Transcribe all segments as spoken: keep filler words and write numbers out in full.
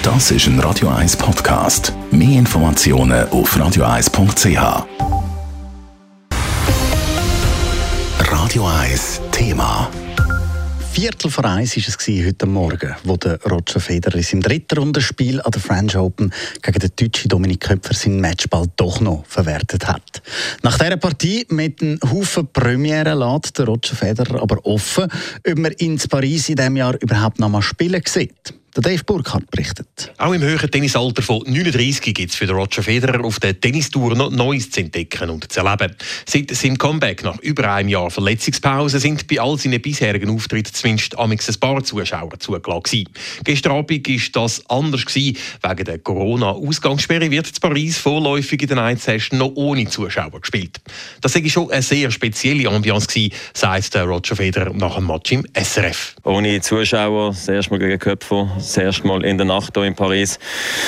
Das ist ein Radio eins Podcast. Mehr Informationen auf radio eins punkt c h. Radio eins Thema. Viertel vor eins war es heute Morgen, wo der Roger Federer in seinem dritten Rundenspiel an der French Open gegen den deutschen Dominik Köpfer seinen Matchball doch noch verwertet hat. Nach dieser Partie mit einem Haufen Premieren lässt der Roger Federer aber offen, ob man in Paris in diesem Jahr überhaupt noch mal spielen sieht. Der Dave Burkhardt berichtet. Auch im höheren Tennisalter von neununddreißig gibt es für den Roger Federer auf der Tennistour noch Neues zu entdecken und zu erleben. Seit seinem Comeback nach über einem Jahr Verletzungspause sind bei all seinen bisherigen Auftritten zumindest amigs ein paar Zuschauer zugelassen. Gestern Abend war das anders gewesen. Wegen der Corona-Ausgangssperre wird in Paris vorläufig in den Einzelsession noch ohne Zuschauer gespielt. Das war schon eine sehr spezielle Ambiance gewesen, sagt der Roger Federer nach dem Match im S R F. Ohne Zuschauer, das erste Mal gegen Köpfer. Das erste Mal in der Nacht hier in Paris.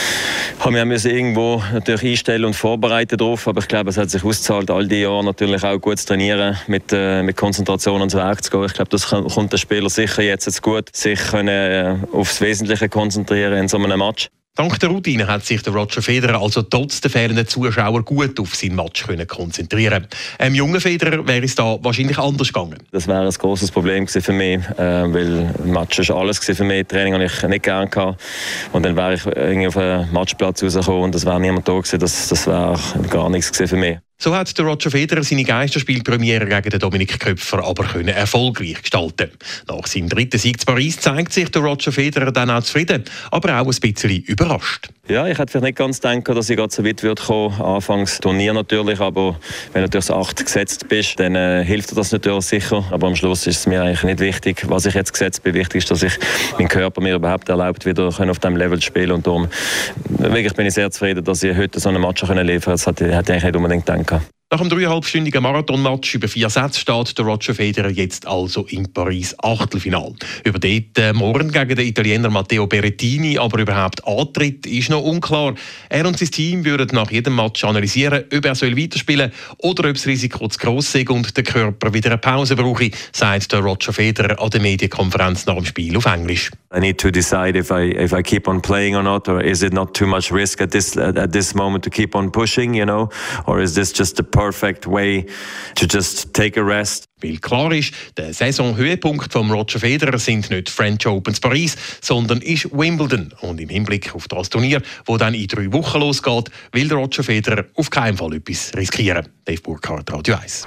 Haben wir müssen irgendwo natürlich einstellen und vorbereiten drauf, aber ich glaube, es hat sich ausgezahlt, all die Jahre natürlich auch gut zu trainieren, mit, äh, mit Konzentration ans Werk zu gehen. Ich glaube, das kommt den Spieler sicher jetzt, jetzt gut, sich können, äh, aufs Wesentliche konzentrieren in so einem Match. Dank der Routine hat sich der Roger Federer also trotz der fehlenden Zuschauer gut auf seinen Match können konzentrieren. Einem jungen Federer wäre es da wahrscheinlich anders gegangen. Das wäre ein grosses Problem für mich, äh, weil Match ist alles für mich. Training habe ich nicht gerne gehabt. Und dann wäre ich irgendwie auf einen Matchplatz rausgekommen und es wäre niemand da gewesen. Das, das wäre gar nichts für mich. So hat der Roger Federer seine Geisterspielpremiere gegen den Dominik Köpfer aber können erfolgreich gestalten. Nach seinem dritten Sieg in Paris zeigt sich der Roger Federer dann auch zufrieden, aber auch ein bisschen überrascht. Ja, ich hätte vielleicht nicht ganz gedacht, dass ich gerade so weit würde kommen. Anfangs Turnier natürlich, aber wenn du durch das acht gesetzt bist, dann äh, hilft dir das natürlich sicher. Aber am Schluss ist es mir eigentlich nicht wichtig, was ich jetzt gesetzt bin. Wichtig ist, dass ich mein Körper mir überhaupt erlaubt, wieder auf diesem Level zu spielen. Und darum wirklich bin ich sehr zufrieden, dass ich heute so einen Match liefern konnte. Das hätte ich eigentlich nicht unbedingt gedacht. Nach dem dreieinhalbstündigen Marathonmatch über vier Sätze steht der Roger Federer jetzt also in Paris Achtelfinal. Über dort äh, morgen gegen den Italiener Matteo Berrettini aber überhaupt antritt, ist noch unklar. Er und sein Team würden nach jedem Match analysieren, ob er soll weiterspielen oder ob das Risiko zu gross ist und der Körper wieder eine Pause brauche, sagt der Roger Federer an der Medienkonferenz nach dem Spiel auf Englisch. I need to decide if I if I keep on playing or not, or is it not too much risk at this at this moment to keep on pushing, you know, or is this just the perfect way to just take a rest? Weil klar ist, der Saisonhöhepunkt von Roger Federer sind nicht French Open in Paris, sondern ist Wimbledon. Und im Hinblick auf das Turnier, das dann in drei Wochen losgeht, will der Roger Federer auf keinen Fall etwas riskieren. Dave Burkhardt, Radio eins.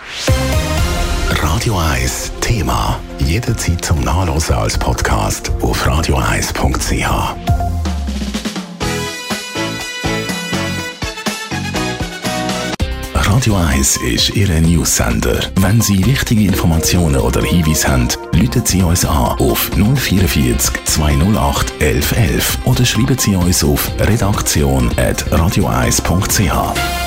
Radio eins Thema. Jederzeit zum Nachlesen als Podcast auf radio eins punkt c h. Radio eins ist Ihr News-Sender. Wenn Sie wichtige Informationen oder Hinweise haben, rufen Sie uns an auf null vierundvierzig zweihundertacht elf elf oder schreiben Sie uns auf redaktion at radio eins punkt c h.